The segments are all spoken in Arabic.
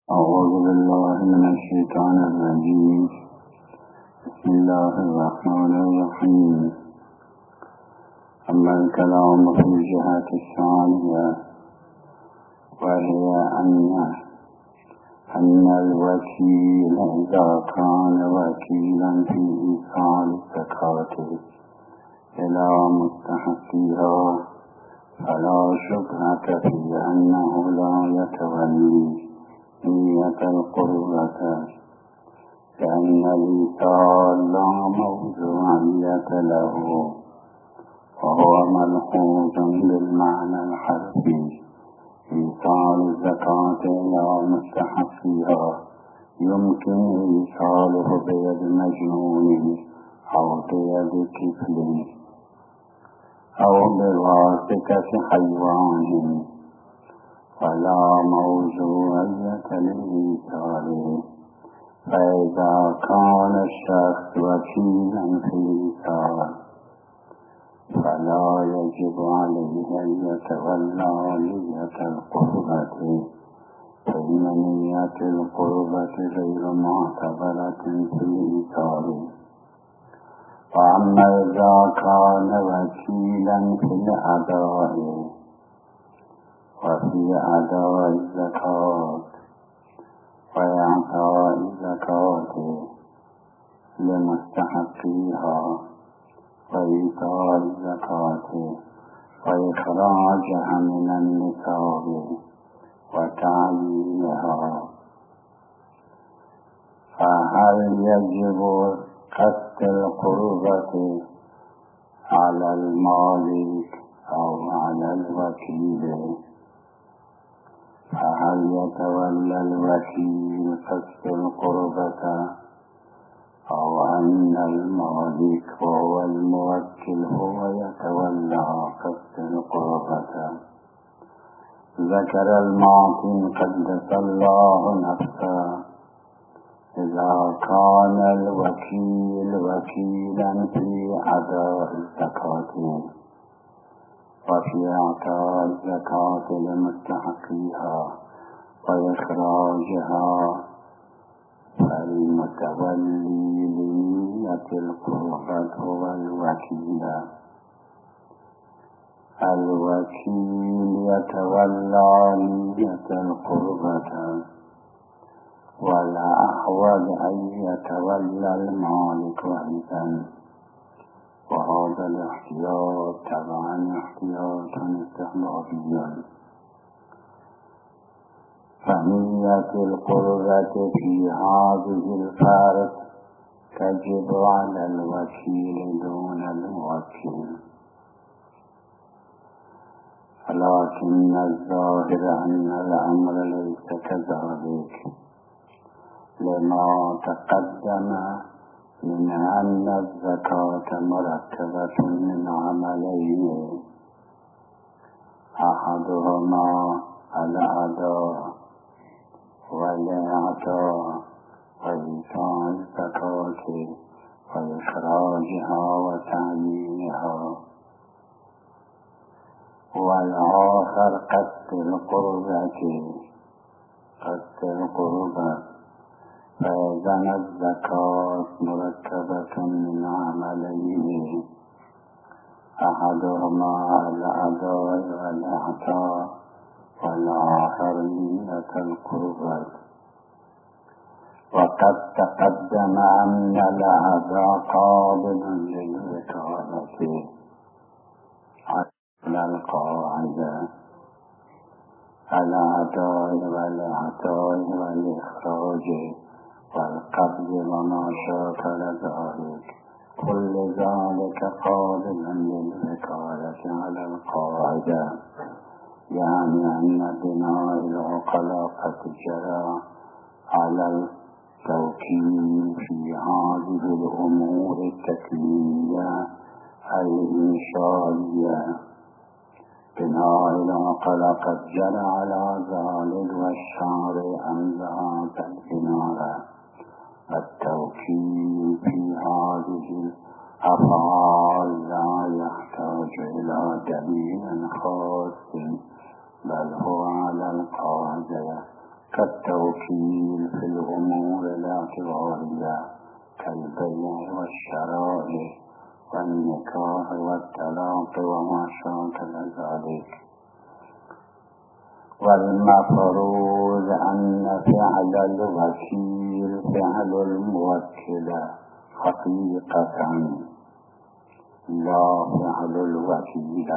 أعوذ بالله من الشيطان الرجيم. بسم الله الرحمن الرحيم. أما الكلام في الجهة الثانية وهي أن الوكيل إذا كان وكيلا في إيصال الزكاة إلى مستحقيها فلا شبهة في أنه لا يتولي نية القربة، لأن الإيصال لا موضوعية له، وهو ملحوظ بالمعنى الحرفي. إيصال الزكاة إلى مستحقيها يمكن إيصاله بيد مجنون أو بيد طفل أو بواسطة حيوان، فلا موضوعية للإيصال. فإذا كان الشخص وكيلا في الإيصال فلا يجب عليه أن يتولى نية القربة، فإن نية القربة غير معتبرة في الإيصال. وأما إذا كان وكيلا في الأداء وفي أداء الزكاة وإعطاء الزكاة لمستحقيها وإيتاء الزكاة وإخراجها من النصاب وتعيينها، فهل يجب قصد القربة على المالك أو على الوكيل؟ فهل يتولى الوكيل قصد القربة أو أن المالك وهو الموكل هو يتولى قصد القربة؟ ذكر المعطي قدس الله نفسه إذا كان الوكيل وكيلا في أداء الزكاة وفي إعطاء الزكاة لمستحقيها وإخراجها، فالمتولي لنية القربة هو الوكيل. الوكيل يتولى نية القربة، ولا أحوج أن يتولى المالك أيضا، وهذا الاحتياط طبعا احتياط استحبابي. فنية القربة في هذه الفرق تجب على الوكيل دون الموكل، لكن الظاهر أن الأمر ليس كذلك، لما تقدم من أن الزكاة مركبة من عملين، أحدهما الأداء والإعطاء وإيتاء الزكاة وإخراجها وتعيينها، والآخر قصد القربة. فإذا الزكاة مركبة من عملين، أحدهما الأداء والإعطاء والآخر نية القربة. وقد تقدم أن الأداء قابل للوكالة على القاعدة، الأداء والإعطاء والإخراج والقبض وما شاكل ذلك، كل ذلك قابل للوكالة على القاعدة، يعني أن بناء العقلاء قد جرى على التوكيل في هذه الأمور التكليفية الإنشائية. بناء العقلاء قد جرى على ذلك، والشارع أنزل هذا البناء. التوكيل في هذه الأفعال لا يحتاج إلى دليل خاص، بل هو على القاعدة كالتوكيل الوكيل في الأمور الاعتبارية كالبيع والشراء والنكاح والطلاق وما شاكل ذلك. والمفروض أن فعل الوكيل فعل الموكل حقيقة لا فعل الوكيل.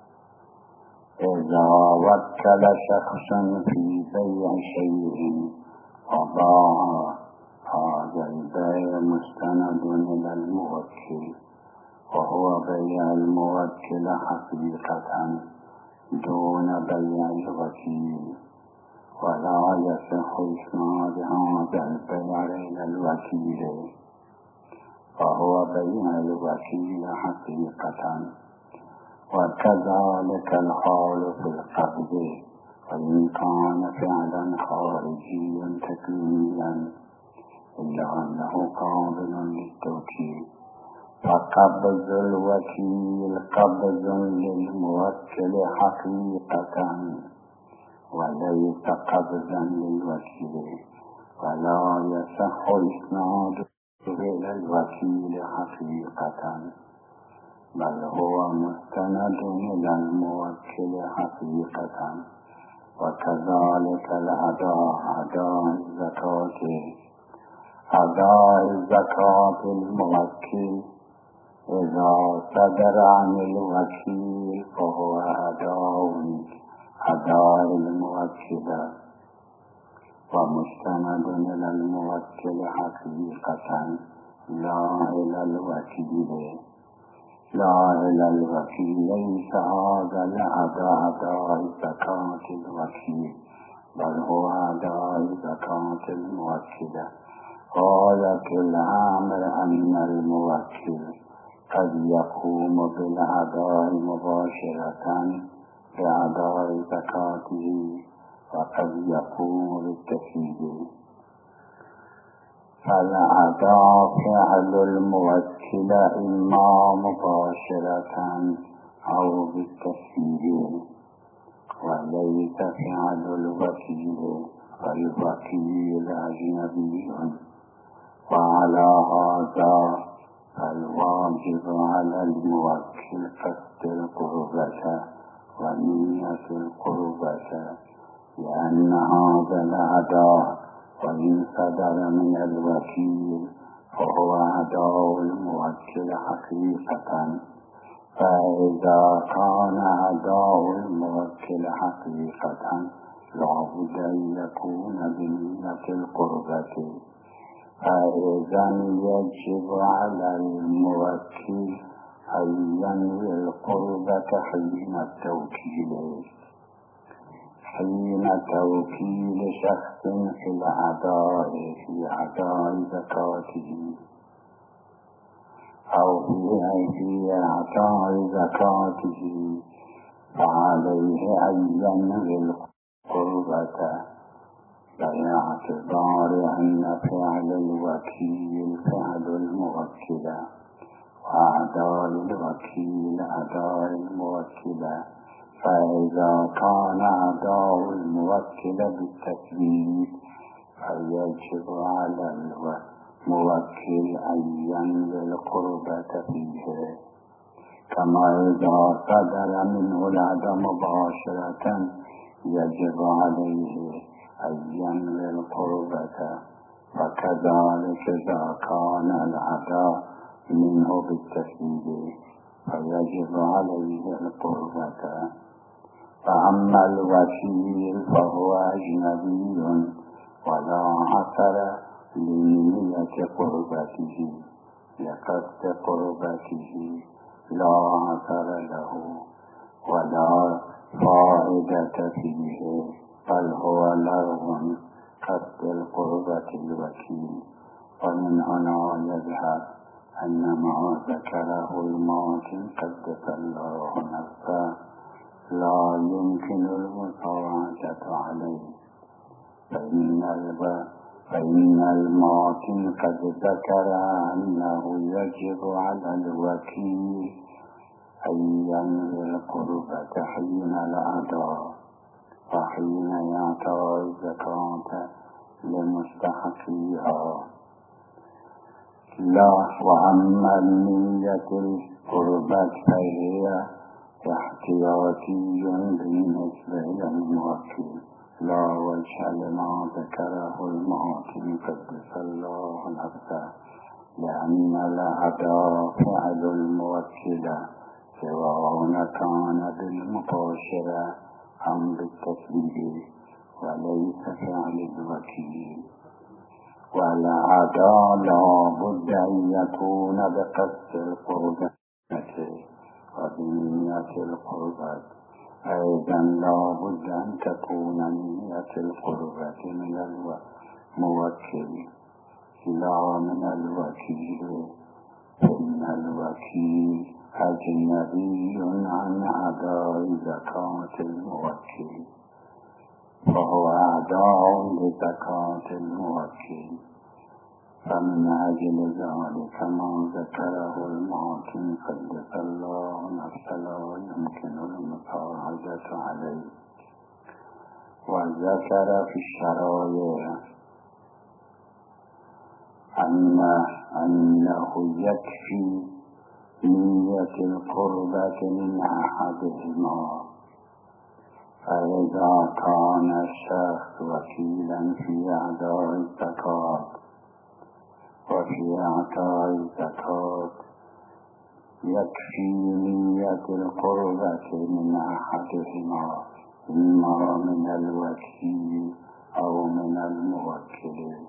إذا وكل شخص في بيع شيء وباع هذا البيع مستند إلى الموكل وهو بيع الموكل حقيقة دون بيع الوكيل، ولا يصح إسناد هذا البيع إلى الوكيل فهو بيع الوكيل حقيقة. وكذلك الحال في القبض، وإن كان فعلا خارجيا تكوينيا إلا أنه قابل للتوكيل، فقبض الوكيل قبض للموكل حقيقة وليس قبضا للوكيل، ولا يصح إسناده إلى الوكيل حقيقة، بل هو مستند إلى الموكل حقيقة. وكذلك الأداء أداء الزكاة الموكل إذا صدر عن الوكيل فهو أداء الموكل ومستند إلى الموكل حقيقة لا إلى الوكيل. ليس هذا أداء زكاة الوكيل، بل هو أداء زكاة الموكل. غاية الأمر أن الموكل قد يقوم بالأداء مباشرة بأداء زكاته، وقد يقوم بالتسويد. فالأداء فعل الموكل إما مباشرة أو بالتسويد، وليس فعل الوكيل، فالوكيل أجنبي. وعلى هذا فالواجب على الموكل قصد القربة ونية القربة، لأن هذا الأداء وإن صدر من الوكيل فهو أداء الموكل حقيقة. فإذا كان أداء الموكل حقيقة لابد أن يكون بنية القربة، فإذا يجب على الموكل أن ينوي القربة حين توكيل شخص في أداء زكاته أو في إعطاء زكاته، فعليه أن ينوي القربة باعتبار أن فعل الوكيل فعل الموكل، وأداء الوكيل أداء الموكل. فإذا كان أداء الموكل بالتسويد فيجب على الموكل أن ينوي القربة فيه، كما إذا صدر منه الأداء مباشرة يجب عليه أن ينوي القربة. وكذلك إذا كان الأداء منه بالتسويد فيجب عليه القربة. فأما الوكيل فهو أجنبي ولا أثر لنية قربته، لقصد قربته لا أثر له ولا فائدة فيه، بل هو لغو قصد القربة الوكيل. ومن هنا يظهر أن ما ذكره الماكن قدس الله نفسه لا يمكن المساعدة عليه، فإن الماكن قد ذكر أنه يجب على الوكيل أن ينوي القربة حين الأداء، وحين يعطى الزكاة لمستحقيها. لا وأما النية القربة فهي احتياطي بالنسبة للموكل، لا وجه لما ذكره المعاصم قدس الله نفسه، لأن الأداء فعل الموكل سواء كان بالمباشرة أم بالتسبيب، وليس فعل الوكيل. والأداء لا بد أن يكون بقصد القربة وبنية القربة، أيضا لا بد أن تكون نية القربة من الموكل لا من الوكيل، إن الوكيل أجنبي عن أداء زكاة الموكل، فهو أداء لزكاة الموكل. فمن أجل ذلك ما ذكره المعاصم قدس الله نفسه لا يمكن المساعدة عليه. وذكر في الشرائع أنه يكفي نية القربة من أحدهما، فإذا كان الشخص وكيلا في أداء الزكاة وفي إعطاء الزكاة يكفي نية القربة من أحدهما، إما من الوكيل أو من الموكل.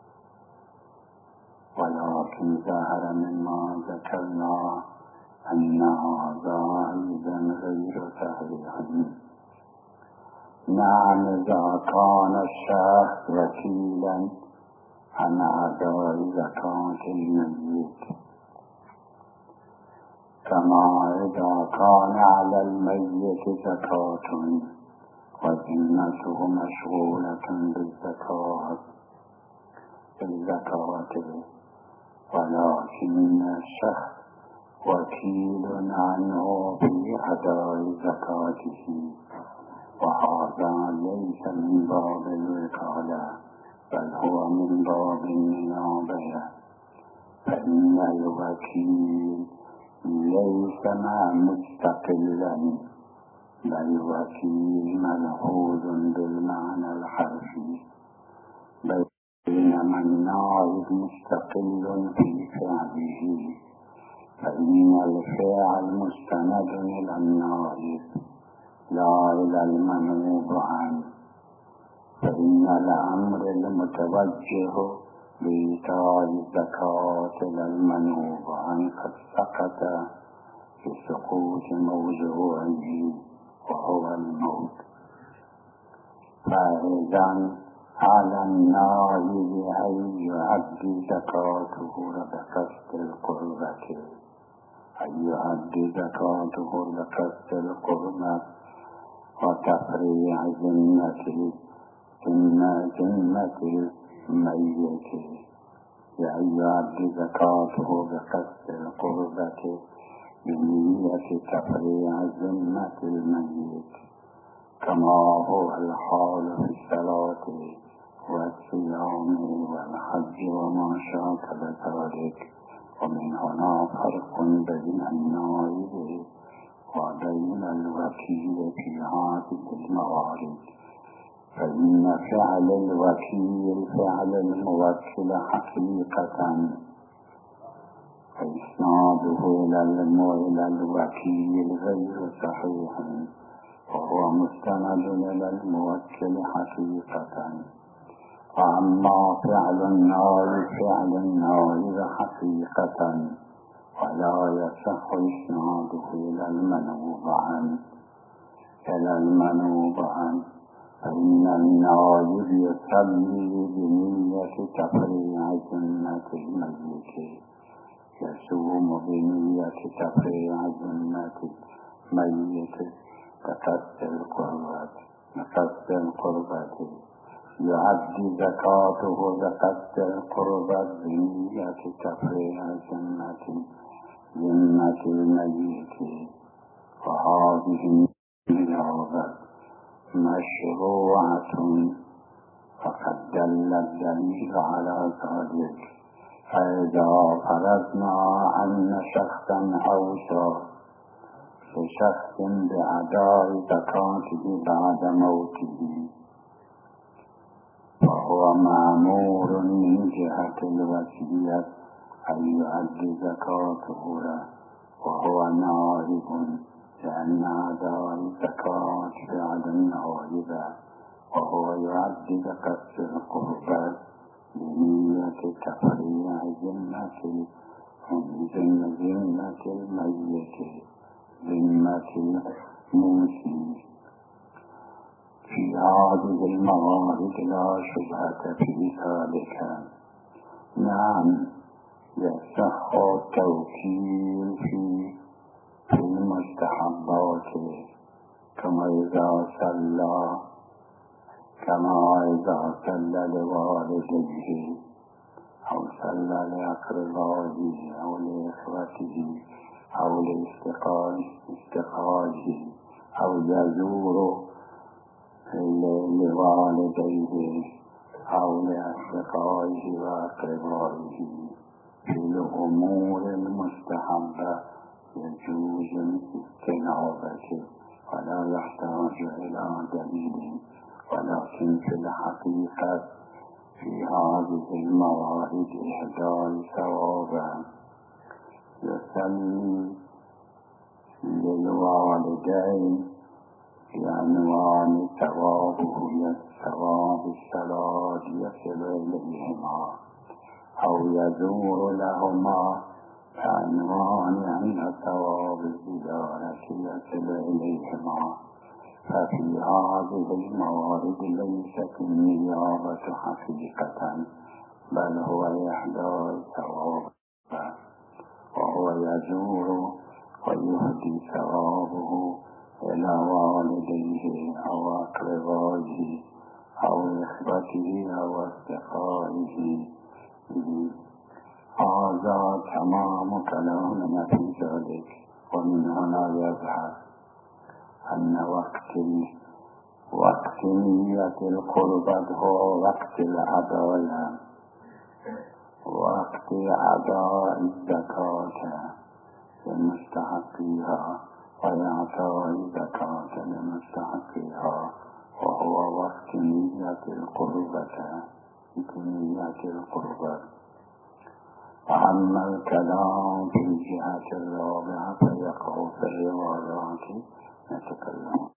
ولكن ظهر مما ذكرنا أن هذا أيضا غير صحيح. نعم إذا كان الشخص وكيلا عن أداء زكاة الميت، كما إذا كان على الميت زكاة وذمته مشغولة بالزكاة، ولكن الشخص وكيل عنه في أداء زكاته، وهذا ليس من باب الوكالة بل هو من باب النيابة، فإن الوكيل ليس مستقلا بل وكيل ملحوظ بالمعنى الحرفي، بينما النائب مستقل في فعله، فإن الفعل مستند إلى النائب لا إلى المنوب عنه، فإن الأمر المتوجه بإيتاء الزكاة إلى المنوب عنه قد سقط بسقوط موضوعه وهو الموت. فإذا على النائب أن يؤدي زكاته بقصد القربة، أن يؤدي زكاته بقصد القربة وتفريع ذمة الميت، أن يؤدي زكاته بقصد القربة بنية تفريع ذمة الميت، كما هو الحال في الصلاة والصيام والحج وما شاكل ذلك. ومن هنا فرق بين النائب وبين الوكيل في هذه الموارد، فإن فعل الوكيل فعل الموكل حقيقة، فإسناده إلى الوكيل غير صحيح، وهو مستند إلى الموكل حقيقة. وأما فعل النائب حقيقة ولا يصح إسناده إلى المنوب عنه، فإن النائب يصلي بنية تفريع ذمة الميت، يصوم بنية تفريع ذمة الميت بقصد القربة، يؤدي زكاته بقصد القربة بنية تفريع ذمة الميت. وهذه النيابة مشروعة فقد دل الدليل على ذلك. فإذا فرضنا أن شخصا أوصى بشخص بأداء زكاته بعد موته، فهو مأمور من جهة الوصية أن يؤدي زكاته له، وهو نائب، لأن أداء الزكاة فعل نائب، وهو يؤدي بقصد القربة بنية تفريع ذمة الميت ذمة الموصي. في هذه الموارد لا شبهة في ذلك. نعم، يصح التوكيل في المستحبات كما إذا صلى لوالديه أو صلى لأقربائه أو لإخوته أو لاستقاله أو يزور لوالديه أو لأصدقائه وأقربائه. في الأمور المستحبة يجوز الاستنابة ولا يحتاج إلى دليل، ولكن في الحقيقة في هذه الموارد إحدى ثوابا: يصلي للوالدين بعنوان ثوابه ثواب الصلاة يصل إليهما، أو يزور لهما بعنوان أن ثواب الزيارة يصل إليهما. ففي هذه الموارد ليست النيابة حقيقة، بل هو إحدى الثواب، وهو يزور ويهدي ثوابه إلى والديه أو أقربائه أو إخوته أو أصدقائه. هذا تمام كلامنا في ذلك. ومن هنا يظهر أن وقت نية القربة هو وقت العدالة، وقت أداء الزكاة لمستحقيها وإعطاء الزكاة لمستحقيها، وهو وقت نية القربة. وأما الكلام في الجهة الرابعة فيقع في الروايات. نتكلم